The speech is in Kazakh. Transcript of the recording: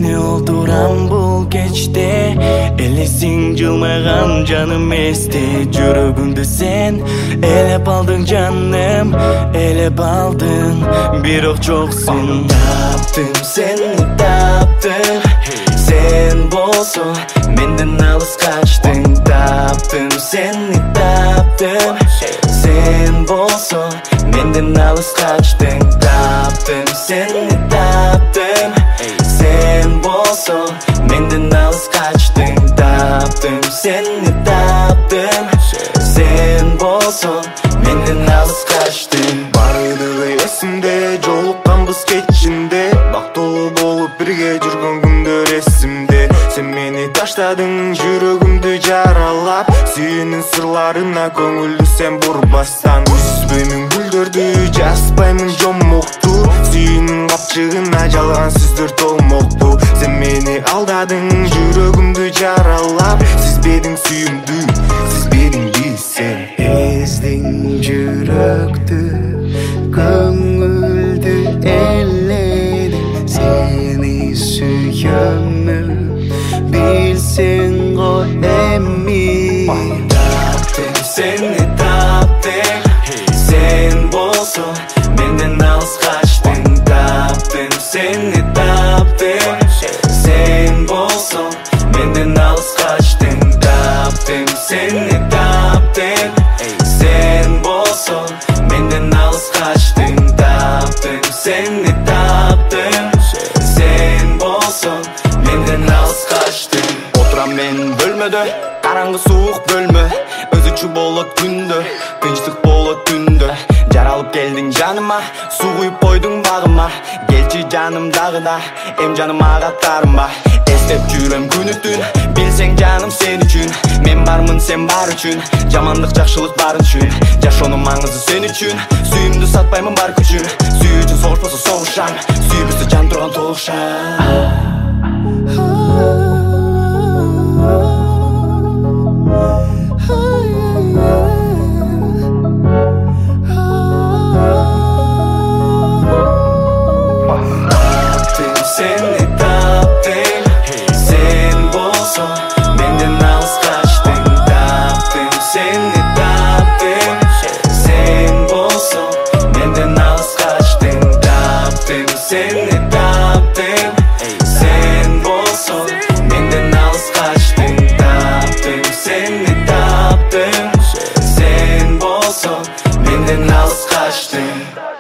Seni olduran bu geçte Elesin cılmagan canım esti Жүрөгүмдү sen elep aldın canım Elep aldın бирок жоксун Таптым seni таптым Sen болсо менден алыс качтың Таптым seni таптым Sen болсо менден алыс качтың Таптым seni таптым Sen болсо менден алыс качтың Таптым seni таптым Sen болсо менден алыс качтың Бардыгы эсимде, жолукканбыз кечинде Бактылуу болуп бирге жүргөн күндөр эсимде Сен мени таштадың, жүрөгүмдү жаралап Сүйүүнүн сырларына көңүлдү сен бурбастан Үзбөймүн гүлдөрдү, жазбаймын жомокту Сүйүүнүн капчыгына жалган сөздөр толмокту Сен мени алдадың, жүрөгүмдү жаралап Сезбедиң сүйүүмдү, сезбедиң сен Эздиң жүрөктү, көңүлдү эледиң Сени сүйөмүн, билсең го эми Таптым seni таптым Sen болсо менден алыс качтың Таптым seni таптым Sen болсо менден алыс качтың Таптым seni таптым Sen болсо менден алыс качтың Таптым seni таптым Sen болсо менден алыс качтың Отурам мен бөлмөдө, караңгы суук бөлмө Өзүчү болот күндө, тынчтык болот түндө Жаралып келдиң жаныма, суу куюп койдуң багыма Келчи жанымдагыда, эм жаныма каттарымба Эстеп жүрөм күнү түн, билсең жаным сен үчүн Мен бармын сен бар үчүн, жамандык жакшылык бар үчүн Жашоонун маңызы сен үчүн, сүйүүмдү сатпаймын бар күчүн Сүйүү үчүн согушпосо согушам, сүйүүбүздү жан турган толукшам Seni таптым, sen болсо менден алыс качтың Таптым seni таптым, sen болсо менден алыс качтың Таптым seni таптым, sen болсо менден алыс качтың Таптым seni таптым, sen болсо менден алыс качтың